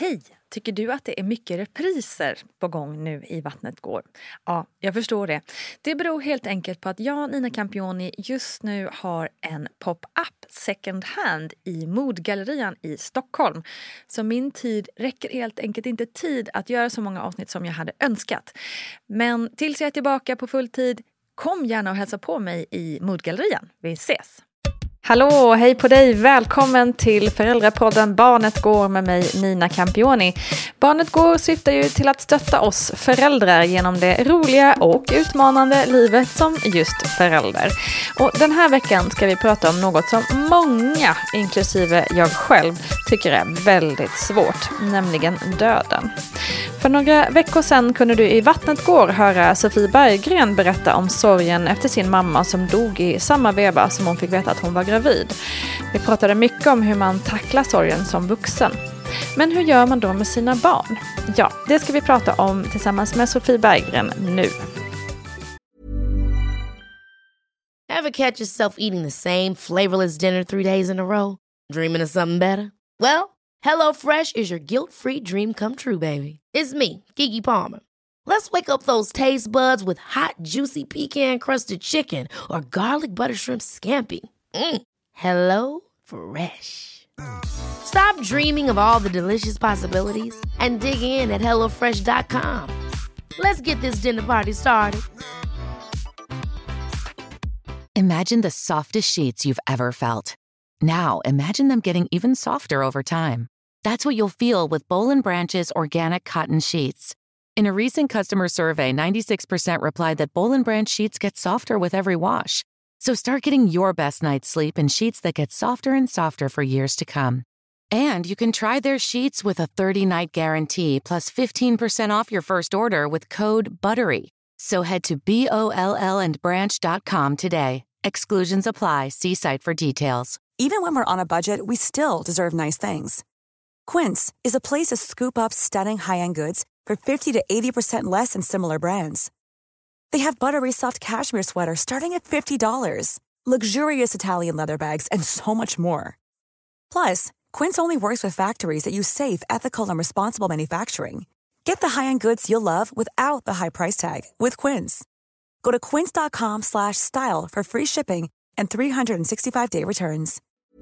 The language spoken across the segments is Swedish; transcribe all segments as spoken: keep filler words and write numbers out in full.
Hej! Tycker du att det är mycket repriser på gång nu i Vattnet går? Ja, jag förstår det. Det beror helt enkelt på att jag, Nina Campioni, just nu har en pop-up second hand i Modgallerian i Stockholm. Så min tid räcker helt enkelt inte tid att göra så många avsnitt som jag hade önskat. Men tills jag är tillbaka på full tid, kom gärna och hälsa på mig i Modgallerian. Vi ses! Hallå, hej på dig! Välkommen till föräldrapodden Barnet går med mig, Nina Campioni. Barnet går syftar ju till att stötta oss föräldrar genom det roliga och utmanande livet som just förälder. Och den här veckan ska vi prata om något som många, inklusive jag själv, tycker är väldigt svårt, nämligen döden. För några veckor sedan kunde du i Vattnet går höra Sofie Berggren berätta om sorgen efter sin mamma som dog i samma veva som hon fick veta att hon var gravid. Vi pratade mycket om hur man tacklar sorgen som vuxen. Men hur gör man då med sina barn? Ja, det ska vi prata om tillsammans med Sofie Berggren nu. Ever catch yourself eating the same flavorless dinner three days in a row? Dreaming of something better? Well, HelloFresh is your guilt-free dream come true, baby. It's me, Keke Palmer. Let's wake up those taste buds with hot, juicy pecan-crusted chicken or garlic butter shrimp scampi. Mm. Hello Fresh. Stop dreaming of all the delicious possibilities and dig in at hello fresh dot com. Let's get this dinner party started. Imagine the softest sheets you've ever felt. Now imagine them getting even softer over time. That's what you'll feel with Boll and Branch's organic cotton sheets. In a recent customer survey, ninety-six percent replied that Boll and Branch sheets get softer with every wash. So start getting your best night's sleep in sheets that get softer and softer for years to come. And you can try their sheets with a thirty-night guarantee plus fifteen percent off your first order with code BUTTERY. So head to B O L L and branch dot com today. Exclusions apply. See site for details. Even when we're on a budget, we still deserve nice things. Quince is a place to scoop up stunning high-end goods for fifty to eighty percent less than similar brands. They have buttery soft cashmere sweaters starting at fifty dollars, luxurious Italian leather bags, and so much more. Plus, Quince only works with factories that use safe, ethical, and responsible manufacturing. Get the high-end goods you'll love without the high price tag with Quince. Go to quince dot com slash style for free shipping and three sixty-five day returns.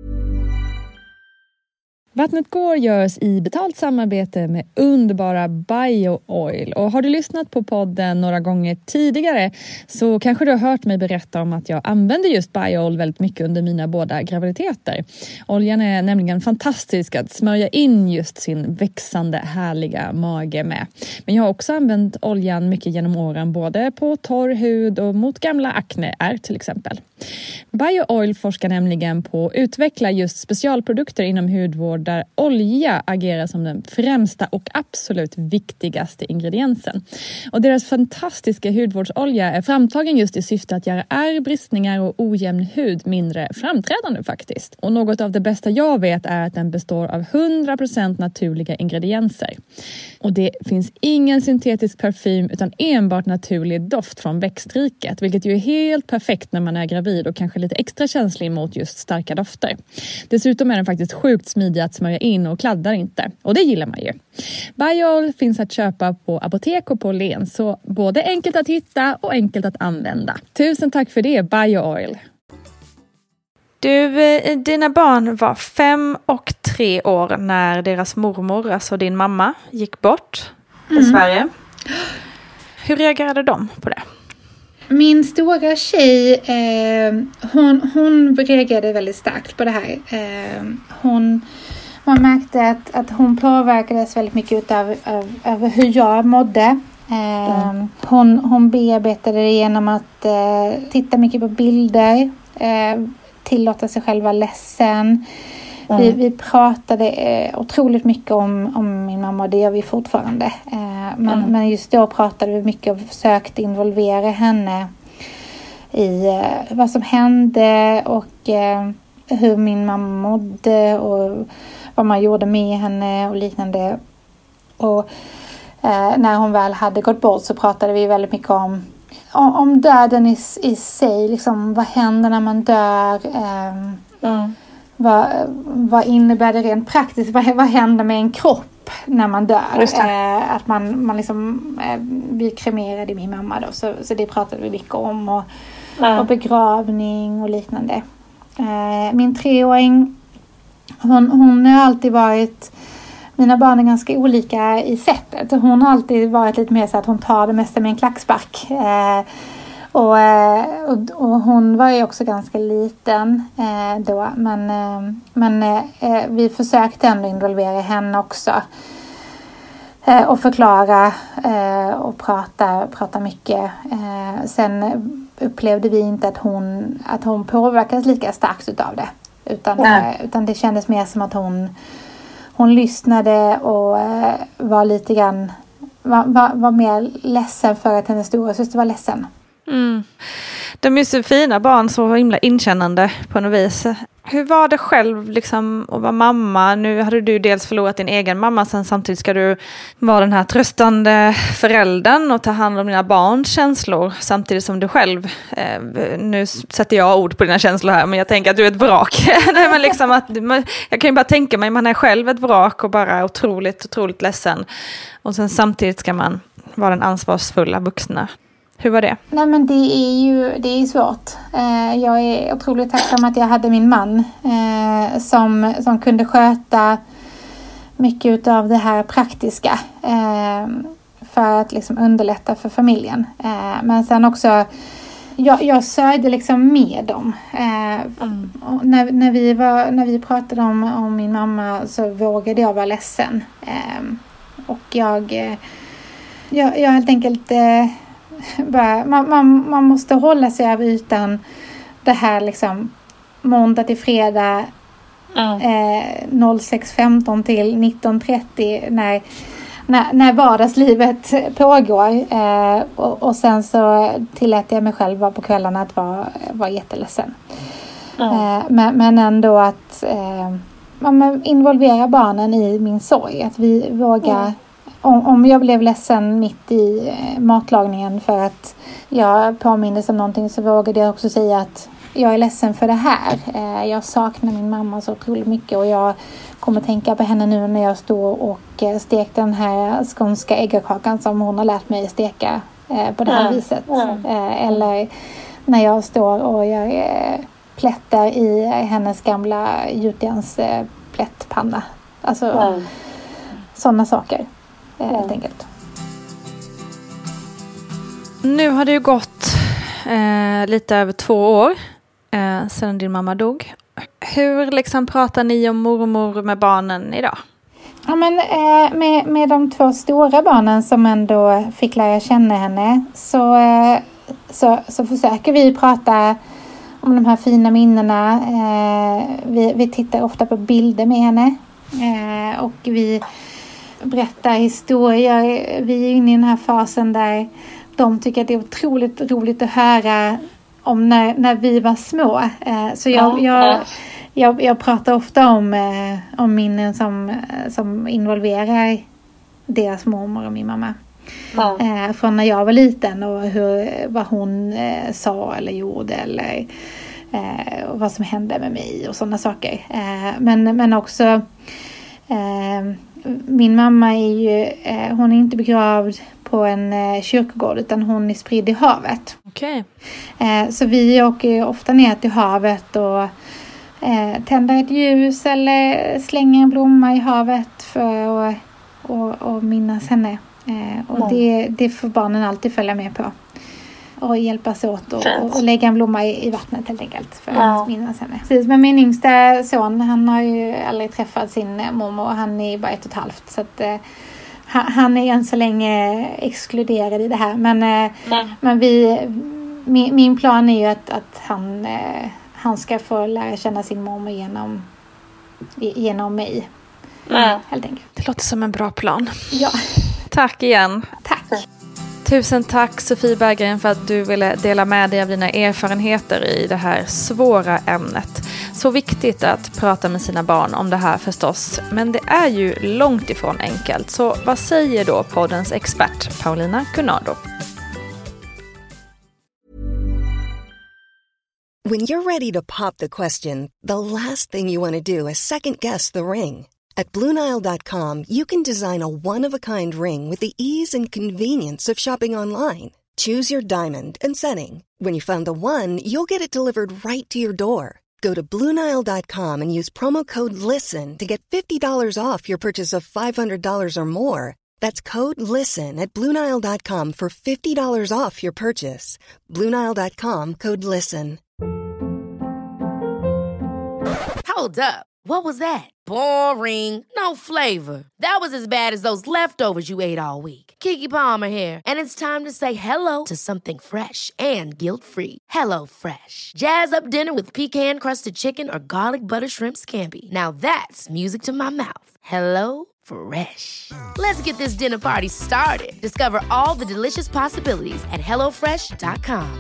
Vattnet går görs i betalt samarbete med underbara BioOil. Och har du lyssnat på podden några gånger tidigare så kanske du har hört mig berätta om att jag använder just BioOil väldigt mycket under mina båda graviditeter. Oljan är nämligen fantastisk att smörja in just sin växande härliga mage med. Men jag har också använt oljan mycket genom åren både på torr hud och mot gamla akneär till exempel. BioOil forskar nämligen på att utveckla just specialprodukter inom hudvård där olja agerar som den främsta och absolut viktigaste ingrediensen. Och deras fantastiska hudvårdsolja är framtagen just i syfte att göra ärr, bristningar och ojämn hud mindre framträdande faktiskt. Och något av det bästa jag vet är att den består av hundra procent naturliga ingredienser. Och det finns ingen syntetisk parfym utan enbart naturlig doft från växtriket, vilket ju är helt perfekt när man är gravid och kanske lite extra känslig mot just starka dofter. Dessutom är den faktiskt sjukt smidig att smörja in och kladdar inte. Och det gillar man ju. BioOil finns att köpa på apotek och på Len, så både enkelt att hitta och enkelt att använda. Tusen tack för det, BioOil. Du, dina barn var fem och tre år när deras mormor, alltså din mamma, gick bort i mm. Sverige. Hur reagerade de på det? Min stora tjej, eh, hon, hon reagerade väldigt starkt på det här. Eh, hon, man märkte att, att hon påverkades väldigt mycket av, av, av hur jag mådde. Eh, mm. hon, hon bearbetade det genom att eh, titta mycket på bilder, eh, tillåta sig själv vara ledsen. Mm. Vi, vi pratade eh, otroligt mycket om, om min mamma och det gör vi fortfarande. Eh, men, mm. men just då pratade vi mycket och försökte involvera henne i eh, vad som hände och eh, hur min mamma mådde och vad man gjorde med henne och liknande. Och eh, när hon väl hade gått bort så pratade vi väldigt mycket om, om, om döden i, i sig. Liksom, vad händer när man dör? Eh, mm. Vad, vad innebär det rent praktiskt? Vad, vad händer med en kropp? kropp när man dör. Eh, att man, man liksom eh, vi kremerade min mamma då, så, så det pratade vi mycket om. Och, mm. och begravning och liknande. Eh, min treåring, hon, hon har alltid varit, mina barn är ganska olika i sättet. Hon har alltid varit lite mer så att hon tar det mesta med en klackspark. Eh, och, och, och hon var ju också ganska liten eh, då. Men, eh, men eh, vi försökte ändå involvera henne också. Eh, och förklara eh, och prata, prata mycket. Eh, sen upplevde vi inte att hon, att hon påverkades lika starkt utav det. Utan, eh, utan det kändes mer som att hon... Hon lyssnade och eh, var lite grann var, var, var mer ledsen för att hennes stora syster var ledsen. Mm. De är så fina barn, så himla inkännande på något vis. Hur var det själv liksom att vara mamma? Nu hade du dels förlorat din egen mamma, sen samtidigt ska du vara den här tröstande föräldern och ta hand om dina barns känslor samtidigt som du själv, eh, nu sätter jag ord på dina känslor här, men jag tänker att du är ett vrak. Nej, men liksom att, jag kan ju bara tänka mig, man är själv ett vrak och bara otroligt, otroligt ledsen. Och sen samtidigt ska man vara den ansvarsfulla vuxna. Hur var det? Nej, men det är ju det är svårt. Eh, jag är otroligt tacksam att jag hade min man eh, som, som kunde sköta mycket av det här praktiska eh, för att liksom underlätta för familjen. Eh, men sen också, jag, jag sörjde liksom med dem. Eh, mm. och när, när, vi var, när vi pratade om, om min mamma så vågade jag vara ledsen. Eh, och jag, jag, jag helt enkelt... Eh, Bara, man, man, man måste hålla sig över ytan det här liksom måndag till fredag mm. eh, sex femton till nitton trettio när, när, när vardagslivet pågår eh, och, och sen så tillät jag mig själv på kvällarna att vara, vara jätteledsen. Mm. Eh, men, men ändå att eh, man involverar barnen i min sorg, att vi vågar mm. Om, om jag blev ledsen mitt i eh, matlagningen för att jag påmindes om någonting, så vågade jag också säga att jag är ledsen för det här. Eh, jag saknar min mamma så otroligt mycket och jag kommer tänka på henne nu när jag står och eh, stekte den här skånska äggakakan som hon har lärt mig steka eh, på det här mm. viset. Mm. Eh, eller när jag står och jag eh, plättar i hennes gamla gjutjärns eh, plättpanna. Alltså mm. sådana saker. Helt enkelt. Nu har det ju gått eh, lite över två år eh, sedan din mamma dog. Hur liksom pratar ni om mormor med barnen idag? Ja, men, eh, med, med de två stora barnen som ändå fick lära känna henne så, eh, så, så försöker vi prata om de här fina minnena. Eh, vi, vi tittar ofta på bilder med henne eh, och vi berättar historier. Vi är inne i den här fasen där de tycker att det är otroligt roligt att höra om när, när vi var små. Eh, så jag, jag, jag, jag pratar ofta om, eh, om minnen som, som involverar deras mormor och min mamma. Ja. Eh, från när jag var liten och hur, vad hon eh, sa eller gjorde eller eh, och vad som hände med mig och sådana saker. Eh, men, men också eh, min mamma är ju, eh, hon är inte begravd på en eh, kyrkogård utan hon är spridd i havet. Okej. Eh, så vi åker ofta ner till havet och eh, tänder ett ljus eller slänger en blomma i havet för att och, och minnas henne. Eh, och mm. det, det får barnen alltid följa med på. Och hjälpas åt och, och, och lägga en blomma i, i vattnet helt enkelt för ja. att minnas henne. Precis, men min yngsta son, han har ju aldrig träffat sin mormor och han är bara ett och ett halvt. Så att eh, han är än så länge exkluderad i det här. Men, eh, men vi, min, min plan är ju att, att han, eh, han ska få lära känna sin mormor genom, genom mig. Mm. Helt enkelt. Det låter som en bra plan. Ja. Tack igen. Tack. Tusen tack Sofie Berggren för att du ville dela med dig av dina erfarenheter i det här svåra ämnet. Så viktigt att prata med sina barn om det här förstås, men det är ju långt ifrån enkelt. Så vad säger då poddens expert Paulina Cunardo? When you're ready to pop the question, the last thing you want to do is second guess the ring. At Blue Nile dot com, you can design a one-of-a-kind ring with the ease and convenience of shopping online. Choose your diamond and setting. When you find the one, you'll get it delivered right to your door. Go to Blue Nile dot com and use promo code LISTEN to get fifty dollars off your purchase of five hundred dollars or more. That's code LISTEN at Blue Nile dot com for fifty dollars off your purchase. Blue Nile dot com, code LISTEN. Hold up. What was that? Boring. No flavor. That was as bad as those leftovers you ate all week. Keke Palmer here, and it's time to say hello to something fresh and guilt-free. Hello Fresh. Jazz up dinner with pecan-crusted chicken or garlic butter shrimp scampi. Now that's music to my mouth. Hello Fresh. Let's get this dinner party started. Discover all the delicious possibilities at hello fresh dot com.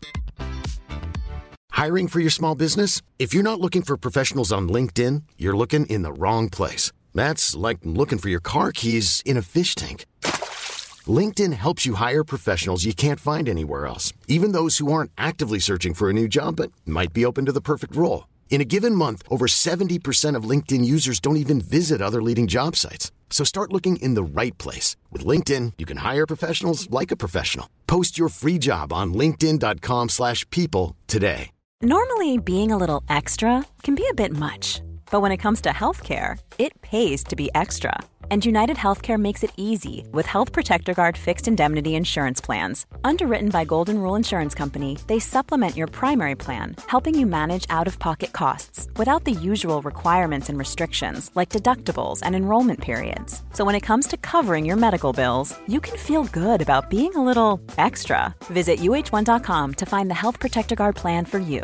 Hiring for your small business? If you're not looking for professionals on LinkedIn, you're looking in the wrong place. That's like looking for your car keys in a fish tank. LinkedIn helps you hire professionals you can't find anywhere else, even those who aren't actively searching for a new job but might be open to the perfect role. In a given month, over seventy percent of LinkedIn users don't even visit other leading job sites. So start looking in the right place. With LinkedIn, you can hire professionals like a professional. Post your free job on linkedin dot com slash people today. Normally, being a little extra can be a bit much. But when it comes to healthcare, it pays to be extra. And United Healthcare makes it easy with Health Protector Guard fixed indemnity insurance plans. Underwritten by Golden Rule Insurance Company, they supplement your primary plan, helping you manage out-of-pocket costs without the usual requirements and restrictions like deductibles and enrollment periods. So when it comes to covering your medical bills, you can feel good about being a little extra. Visit U H one dot com to find the Health Protector Guard plan for you.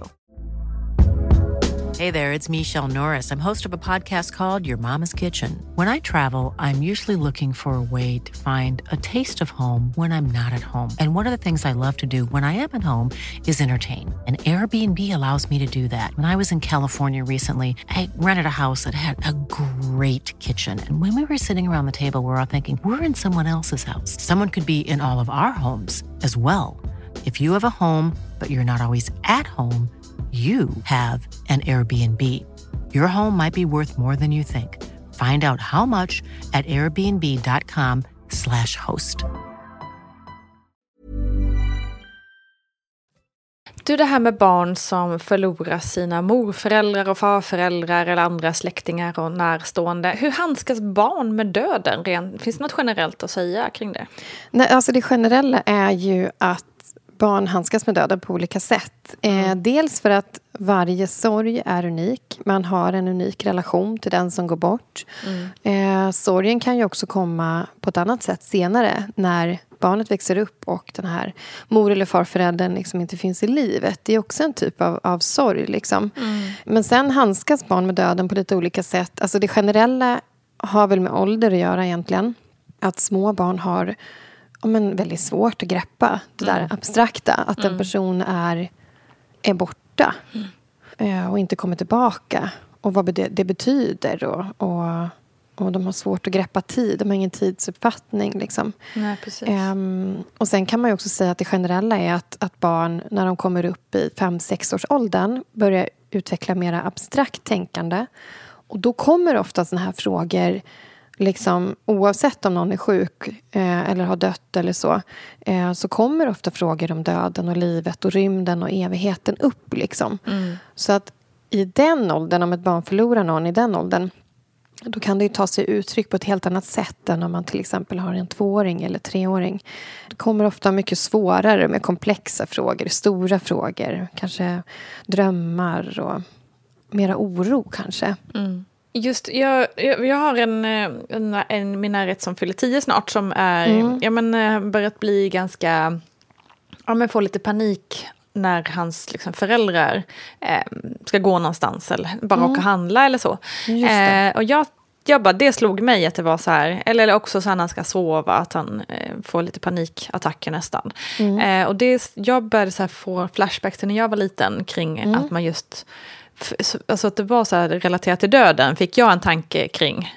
Hey there, it's Michelle Norris. I'm host of a podcast called Your Mama's Kitchen. When I travel, I'm usually looking for a way to find a taste of home when I'm not at home. And one of the things I love to do when I am at home is entertain. And Airbnb allows me to do that. When I was in California recently, I rented a house that had a great kitchen. And when we were sitting around the table, we were all thinking, we're in someone else's house. Someone could be in all of our homes as well. If you have a home, but you're not always at home, you have an Airbnb. Your home might be worth more than you think. Find out how much at airbnb dot com slash host. Du, det här med barn som förlorar sina morföräldrar och farföräldrar eller andra släktingar och närstående. Hur handskas barn med döden? Finns det något generellt att säga kring det? Nej, alltså det generella är ju att barn handskas med döden på olika sätt. Mm. Eh, dels för att varje sorg är unik. Man har en unik relation till den som går bort. Mm. Eh, sorgen kan ju också komma på ett annat sätt senare. När barnet växer upp och den här mor- eller farföräldern liksom inte finns i livet. Det är också en typ av, av sorg. Liksom. Mm. Men sen handskas barn med döden på lite olika sätt. Alltså det generella har väl med ålder att göra egentligen. Att små barn har... men väldigt svårt att greppa det där mm. abstrakta. Att mm. en person är, är borta. Mm. Och inte kommer tillbaka. Och vad det betyder. Och, och, och de har svårt att greppa tid. De har ingen tidsuppfattning. Liksom. Nej, precis. Um, och sen kan man ju också säga att det generella är att, att barn när de kommer upp i fem sex års åldern börjar utveckla mera abstrakt tänkande. Och då kommer ofta såna här frågor... Liksom, oavsett om någon är sjuk eh, eller har dött eller så eh, så kommer ofta frågor om döden och livet och rymden och evigheten upp liksom. Mm. Så att i den åldern, om ett barn förlorar någon i den åldern, då kan det ju ta sig uttryck på ett helt annat sätt än om man till exempel har en tvååring eller treåring. Det kommer ofta mycket svårare med komplexa frågor, stora frågor, kanske drömmar och mera oro kanske. Mm. Just, jag, jag har en, en, en min närhet som fyller tio snart som är, mm. ja, men, börjat bli ganska, ja, men får lite panik när hans liksom, föräldrar eh, ska gå någonstans eller bara mm. åka och handla eller så. Eh, och jag, jag bara, det slog mig att det var så här, eller också så när han ska sova att han eh, får lite panikattacker nästan. Mm. Eh, och det, jag började så här få flashbacks när jag var liten kring mm. att man just... Alltså att det var så här relaterat till döden fick jag en tanke kring.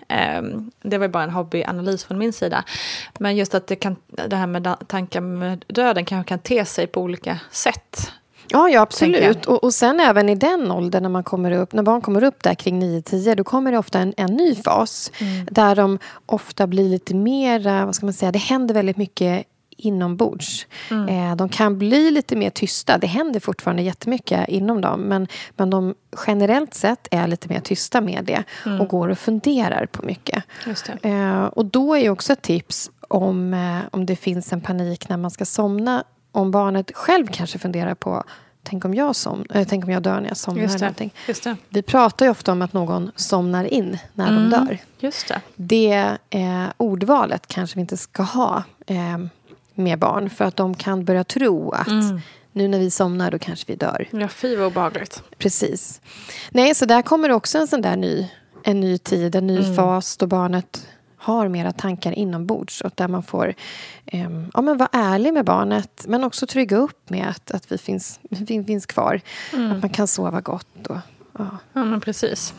Det var bara en hobbyanalys från min sida. Men just att det, kan, det här med tankar med döden kanske kan te sig på olika sätt. Ja, ja absolut. Och, och sen även i den åldern när man kommer upp, när barn kommer upp där kring nio tio, då kommer det ofta en, en ny fas. Mm. Där de ofta blir lite mer, vad ska man säga, det händer väldigt mycket inombords. Mm. Eh, de kan bli lite mer tysta. Det händer fortfarande jättemycket inom dem. Men, men de generellt sett är lite mer tysta med det. Mm. Och går och funderar på mycket. Just det. Eh, och då är också ett tips om, eh, om det finns en panik när man ska somna. Om barnet själv kanske funderar på tänk om jag, som, äh, tänk om jag dör när jag somnar. Just det. Någonting. Just det. Vi pratar ju ofta om att någon somnar in när mm. de dör. Just det. Det eh, ordvalet kanske vi inte ska ha eh, med barn. För att de kan börja tro att mm. nu när vi somnar då kanske vi dör. Ja, fy vad obehagligt. Precis. Nej, så där kommer också en sån där ny, en ny tid, en ny mm. fas då barnet har mera tankar inombords och där man får eh, ja, men vara ärlig med barnet men också trygga upp med att, att vi finns, vi finns kvar. Mm. Att man kan sova gott. Och, ja. ja, men precis.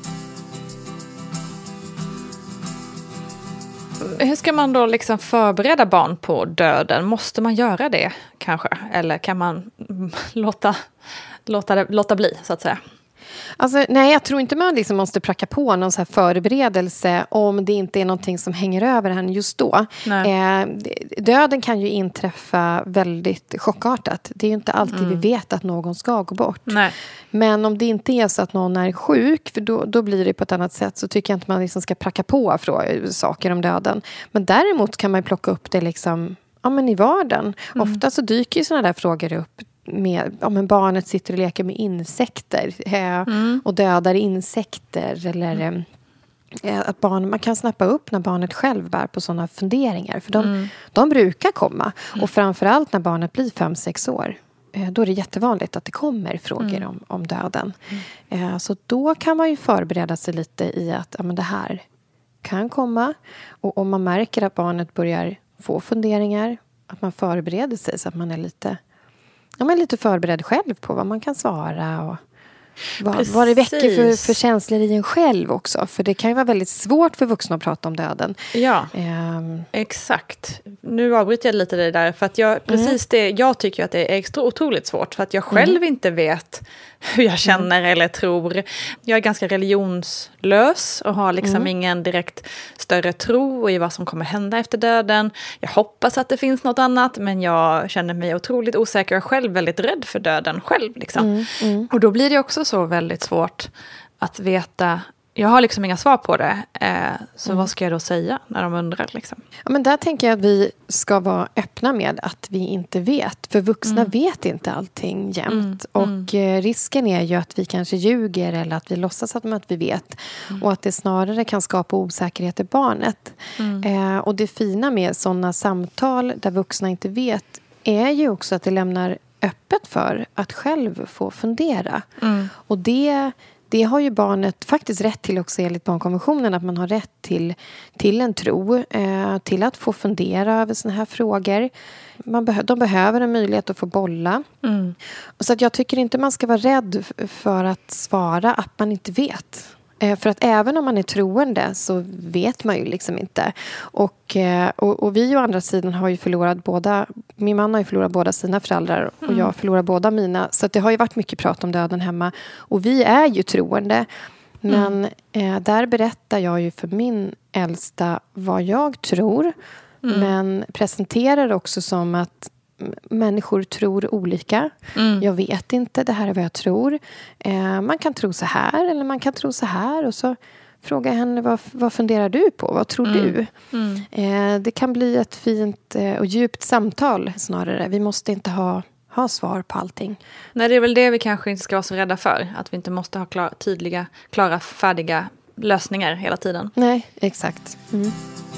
Hur ska man då liksom förbereda barn på döden? Måste man göra det kanske? Eller kan man låta, låta, det, låta bli så att säga? Alltså, nej, jag tror inte man liksom måste pracka på någon så här förberedelse om det inte är någonting som hänger över henne just då. Eh, döden kan ju inträffa väldigt chockartat. Det är ju inte alltid mm. vi vet att någon ska gå bort. Nej. Men om det inte är så att någon är sjuk, för då, då blir det på ett annat sätt, så tycker jag inte man liksom ska pracka på frågor, saker om döden. Men däremot kan man plocka upp det liksom, ja, men i vardagen. Mm. Ofta så dyker ju sådana där frågor upp. Med, ja, men barnet sitter och leker med insekter eh, mm. och dödar insekter eller mm. eh, att barn, man kan snappa upp när barnet själv bär på sådana funderingar för de, mm. de brukar komma mm. och framförallt när barnet blir fem sex år eh, då är det jättevanligt att det kommer frågor mm. om, om döden mm. eh, så då kan man ju förbereda sig lite i att ja, men det här kan komma och om man märker att barnet börjar få funderingar att man förbereder sig så att man är lite Ja, men lite förberedd själv på vad man kan svara och vad, vad det väcker för, för känslor i en själv också. För det kan ju vara väldigt svårt för vuxna att prata om döden. Ja, um. exakt. Nu avbryter jag lite det där. För att jag, precis mm. det, jag tycker att det är extra otroligt svårt. För att jag själv mm. inte vet hur jag känner mm. eller tror. Jag är ganska religionslös och har liksom mm. ingen direkt större tro i vad som kommer hända efter döden. Jag hoppas att det finns något annat, men jag känner mig otroligt osäker och själv väldigt rädd för döden själv. Liksom. Mm. Mm. Och då blir det också så väldigt svårt att veta. Jag har liksom inga svar på det. Eh, så mm. vad ska jag då säga när de undrar? Liksom? Ja, men där tänker jag att vi ska vara öppna med att vi inte vet. För vuxna mm. vet inte allting jämt. Mm. Och mm. risken är ju att vi kanske ljuger eller att vi låtsas att, att vi vet. Mm. Och att det snarare kan skapa osäkerhet i barnet. Mm. Eh, och det fina med sådana samtal där vuxna inte vet är ju också att det lämnar öppet för att själv få fundera. Mm. Och det... Det har ju barnet faktiskt rätt till också enligt barnkonventionen. Att man har rätt till, till en tro. Eh, till att få fundera över såna här frågor. Man beh- de behöver en möjlighet att få bolla. Mm. Så att jag tycker inte man ska vara rädd för att svara att man inte vet. Eh, för att även om man är troende så vet man ju liksom inte. Och, eh, och, och vi å andra sidan har ju förlorat båda... Min man har ju förlorat båda sina föräldrar och mm. jag förlorar båda mina. Så att det har ju varit mycket prat om döden hemma. Och vi är ju troende. Men mm. eh, där berättar jag ju för min äldsta vad jag tror. Mm. Men presenterar också som att människor tror olika. Mm. Jag vet inte, det här är vad jag tror. Eh, man kan tro så här eller man kan tro så här. Och så frågar jag henne, vad, vad funderar du på? Vad tror mm. du? Mm. Eh, det kan bli ett fint eh, och djupt samtal snarare. Vi måste inte ha, ha svar på allting. Nej, det är väl det vi kanske inte ska vara så rädda för. Att vi inte måste ha klar, tydliga, klara, färdiga lösningar hela tiden. Nej, exakt. Mm.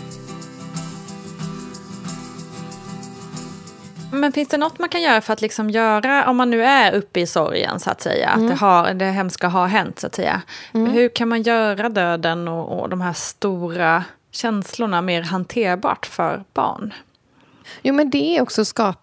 Men finns det något man kan göra för att liksom göra, om man nu är uppe i sorgen så att säga, mm. att det, har, det hemska har hänt så att säga. Mm. Hur kan man göra döden och, och de här stora känslorna mer hanterbart för barn? Jo, men det är också skapa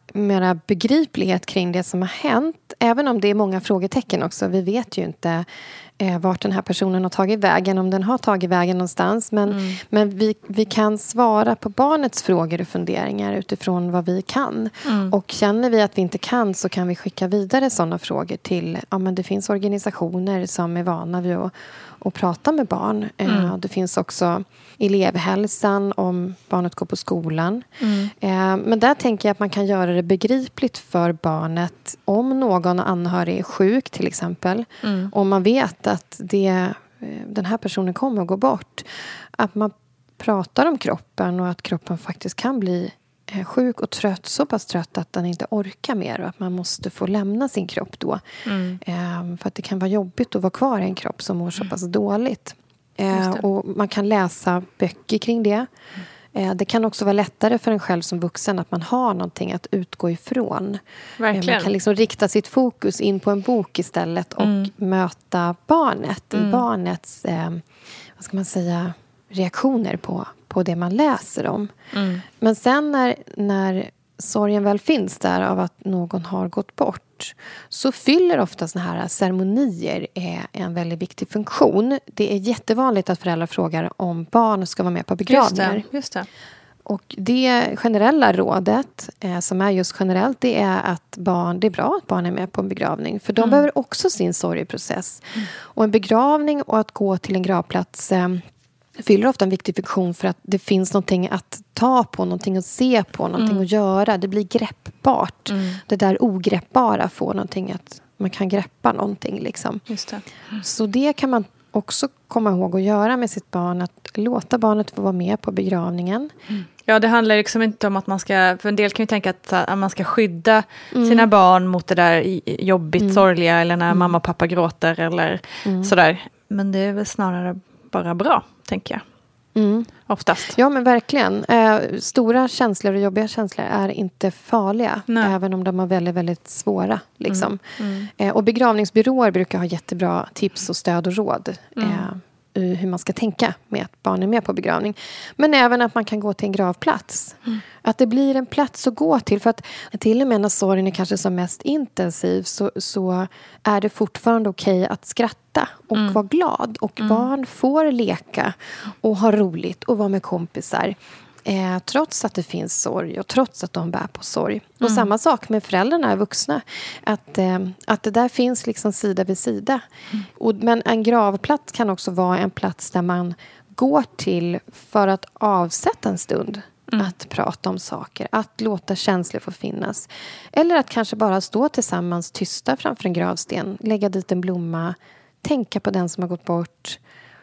mera begriplighet kring det som har hänt. Även om det är många frågetecken också. Vi vet ju inte eh, vart den här personen har tagit vägen. Om den har tagit vägen någonstans. Men, mm. men vi, vi kan svara på barnets frågor och funderingar utifrån vad vi kan. Mm. Och känner vi att vi inte kan så kan vi skicka vidare sådana frågor till... Ja, men det finns organisationer som är vana vid att, att prata med barn. Mm. Eh, det finns också... elevhälsan om barnet går på skolan. Mm. Eh, men där tänker jag att man kan göra det begripligt för barnet om någon anhörig är sjuk till exempel. Mm. Om man vet att det, den här personen kommer att gå bort. Att man pratar om kroppen och att kroppen faktiskt kan bli eh, sjuk och trött. Så pass trött att den inte orkar mer och att man måste få lämna sin kropp då. Mm. Eh, för att det kan vara jobbigt att vara kvar i en kropp som mår så pass dåligt. Eh, och man kan läsa böcker kring det. Eh, det kan också vara lättare för en själv som vuxen att man har någonting att utgå ifrån. Verkligen. Eh, man kan liksom rikta sitt fokus in på en bok istället och mm. möta barnet mm. i barnets eh, vad ska man säga, reaktioner på, på det man läser om. Mm. Men sen när, när sorgen väl finns där av att någon har gått bort så fyller ofta såna här ceremonier en väldigt viktig funktion. Det är jättevanligt att föräldrar frågar om barn ska vara med på begravningar. Just det, just det. Och det generella rådet eh, som är just generellt, det är att barn, det är bra att barn är med på en begravning. För de mm. behöver också sin sorgeprocess. Mm. Och en begravning och att gå till en gravplats eh, fyller ofta en viktig funktion för att det finns någonting att ta på, någonting att se på, någonting mm. att göra. Det blir greppbart. Mm. Det där ogreppbara får någonting att man kan greppa någonting liksom. Just det. Mm. Så det kan man också komma ihåg att göra med sitt barn, att låta barnet få vara med på begravningen. Mm. Ja, det handlar liksom inte om att man ska, för en del kan ju tänka att, att man ska skydda mm. sina barn mot det där jobbigt, mm. sorgliga eller när mm. mamma och pappa gråter eller mm. sådär. Men det är väl snarare bara bra, tänker jag. Mm. Oftast. Ja, men verkligen. Eh, stora känslor och jobbiga känslor är inte farliga. Nej. Även om de är väldigt, väldigt svåra. Liksom. Mm. Mm. Eh, och begravningsbyråer brukar ha jättebra tips och stöd och råd. Mm. Eh, hur man ska tänka med att barn är med på begravning. Men även att man kan gå till en gravplats. Mm. Att det blir en plats att gå till. För att till och med när sorgen är kanske som mest intensiv så, så är det fortfarande okej att skratta och mm. vara glad. Och mm. barn får leka och ha roligt och vara med kompisar. Eh, trots att det finns sorg och trots att de bär på sorg. Och mm. samma sak med föräldrarna är vuxna. Att, eh, att det där finns liksom sida vid sida. Mm. Och, men en gravplats kan också vara en plats där man går till för att avsätta en stund. Mm. Att prata om saker. Att låta känslor få finnas. Eller att kanske bara stå tillsammans tysta framför en gravsten. Lägga dit en blomma. Tänka på den som har gått bort.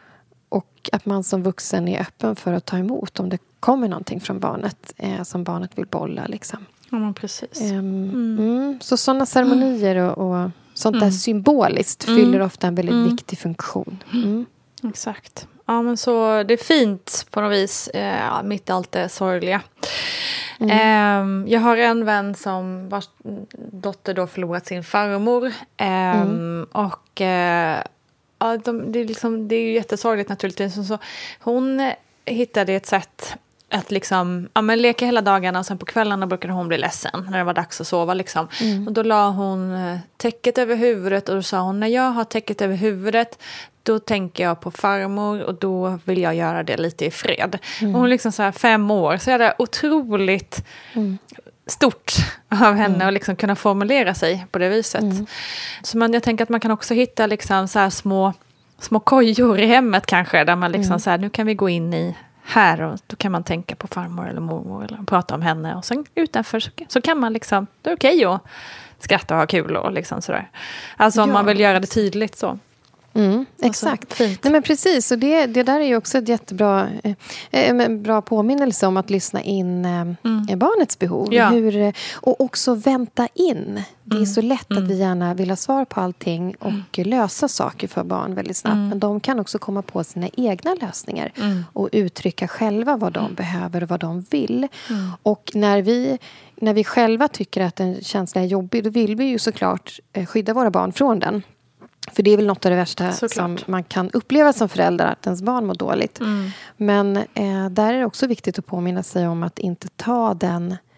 Och att man som vuxen är öppen för att ta emot om det kommer någonting från barnet eh, som barnet vill bolla. Liksom. Ja, men precis. Um, mm. Mm, så sådana ceremonier och, och sånt mm. där symboliskt mm. fyller ofta en väldigt mm. viktig funktion. Mm. Exakt. Ja, men så det är fint på något vis eh, mitt i allt det sorgliga. Mm. Eh, jag har en vän som vars dotter då förlorat sin farmor. Eh, mm. Och eh, ja, de, det, är liksom, det är ju jättesorgligt naturligtvis. Och så, hon hittade ett sätt att liksom, ja, men leka hela dagarna och sen på kvällarna brukade hon bli ledsen när det var dags att sova liksom. Mm. Och då la hon täcket över huvudet och då sa hon, när jag har täcket över huvudet då tänker jag på farmor och då vill jag göra det lite i fred. Mm. Och hon liksom så här fem år så är det otroligt mm. stort av henne mm. att liksom kunna formulera sig på det viset. Mm. Så man, jag tänker att man kan också hitta liksom så här små, små kojor i hemmet kanske där man liksom mm. så här, nu kan vi gå in i här och då kan man tänka på farmor eller mormor eller prata om henne och sen utanför så, så kan man liksom, det är okej att skratta och ha kul och liksom sådär. Alltså om ja. man vill göra det tydligt så. Mm, exakt. Nej, men precis, och det, det där är ju också ett jättebra eh, bra påminnelse om att lyssna in eh, mm. barnets behov. Ja. Hur, och också vänta in. Det är mm. så lätt mm. att vi gärna vill ha svar på allting och mm. lösa saker för barn väldigt snabbt. Mm. Men de kan också komma på sina egna lösningar mm. och uttrycka själva vad de mm. behöver och vad de vill. Mm. Och när vi, när vi själva tycker att en känsla är jobbig, då vill vi ju såklart eh, skydda våra barn från den. För det är väl något av det värsta såklart. Som man kan uppleva som förälder, att ens barn mår dåligt. Mm. Men eh, där är det också viktigt att påminna sig om att inte ta den,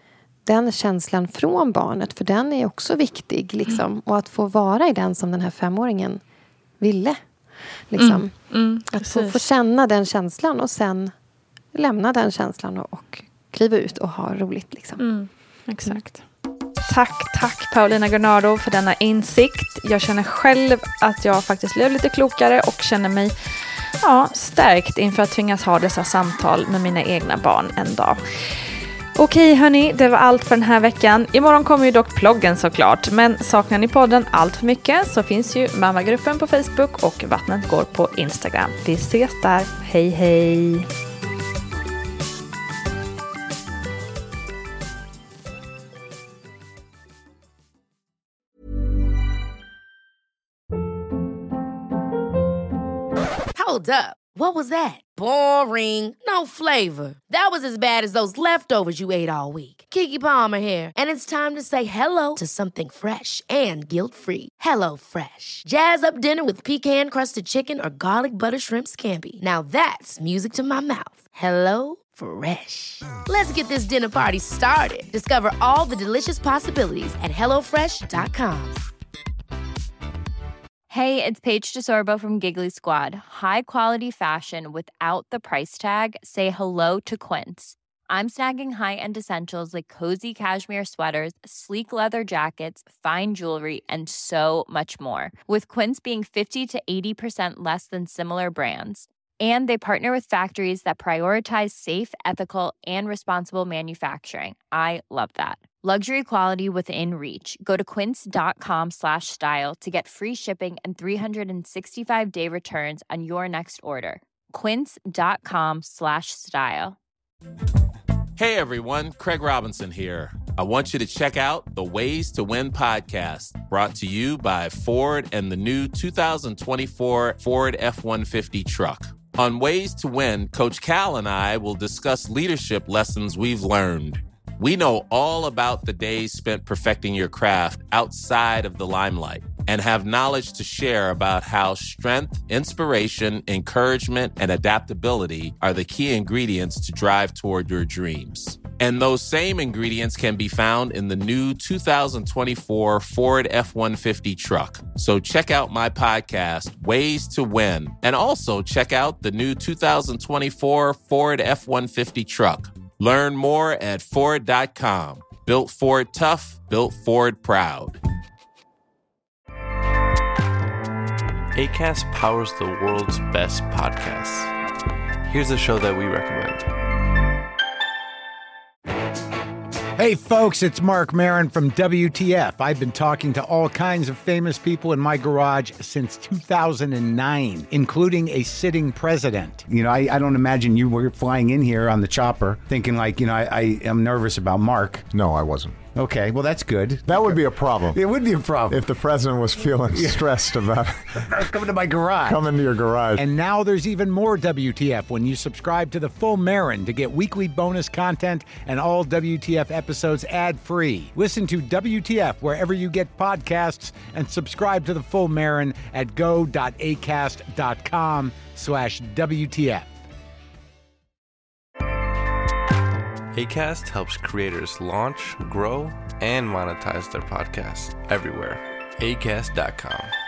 den känslan från barnet. För den är också viktig. Liksom. Mm. Och att få vara i den som den här femåringen ville. Liksom. Mm. Mm, att få, få känna den känslan och sen lämna den känslan och, och kliva ut och ha roligt. Liksom. Mm, exakt. Mm. Tack, tack Paulina Gunnardo för denna insikt. Jag känner själv att jag faktiskt blev lite klokare och känner mig ja, stärkt inför att tvingas ha dessa samtal med mina egna barn en dag. Okej hörni, det var allt för den här veckan. Imorgon kommer ju dock ploggen såklart. Men saknar ni podden allt för mycket så finns ju Mammagruppen på Facebook och Vattnet går på Instagram. Vi ses där. Hej hej! Hold up. What was that? Boring. No flavor. That was as bad as those leftovers you ate all week. Keke Palmer here, and it's time to say hello to something fresh and guilt-free. Hello Fresh. Jazz up dinner with pecan-crusted chicken or garlic butter shrimp scampi. Now that's music to my mouth. Hello Fresh. Let's get this dinner party started. Discover all the delicious possibilities at hello fresh dot com. Hey, it's Paige DeSorbo from Giggly Squad. High quality fashion without the price tag. Say hello to Quince. I'm snagging high-end essentials like cozy cashmere sweaters, sleek leather jackets, fine jewelry, and so much more. With Quince being fifty to eighty percent less than similar brands. And they partner with factories that prioritize safe, ethical, and responsible manufacturing. I love that. Luxury quality within reach. Go to quince.com slash style to get free shipping and three sixty-five day returns on your next order. Quince.com slash style. Hey everyone, Craig Robinson here. I want you to check out the Ways to Win podcast, brought to you by Ford and the new two thousand twenty-four Ford F one fifty truck. On Ways to Win, Coach Cal and I will discuss leadership lessons we've learned. We know all about the days spent perfecting your craft outside of the limelight and have knowledge to share about how strength, inspiration, encouragement, and adaptability are the key ingredients to drive toward your dreams. And those same ingredients can be found in the new two thousand twenty-four Ford F one fifty truck. So check out my podcast, Ways to Win, and also check out the new two thousand twenty-four Ford F one fifty truck. Learn more at Ford dot com. Built Ford tough, built Ford proud. Acast powers the world's best podcasts. Here's a show that we recommend. Hey folks, it's Mark Maron from W T F. I've been talking to all kinds of famous people in my garage since two thousand nine, including a sitting president. You know, I, I don't imagine you were flying in here on the chopper thinking like, you know, I, I am nervous about Mark. No, I wasn't. Okay, well, that's good. That would be a problem. It would be a problem. If the president was feeling yeah. stressed about coming to my garage. Coming to your garage. And now there's even more W T F when you subscribe to the full Marin to get weekly bonus content and all W T F episodes ad-free. Listen to W T F wherever you get podcasts and subscribe to the full Marin at go.acast.com slash WTF. Acast helps creators launch, grow, and monetize their podcasts everywhere. acast dot com.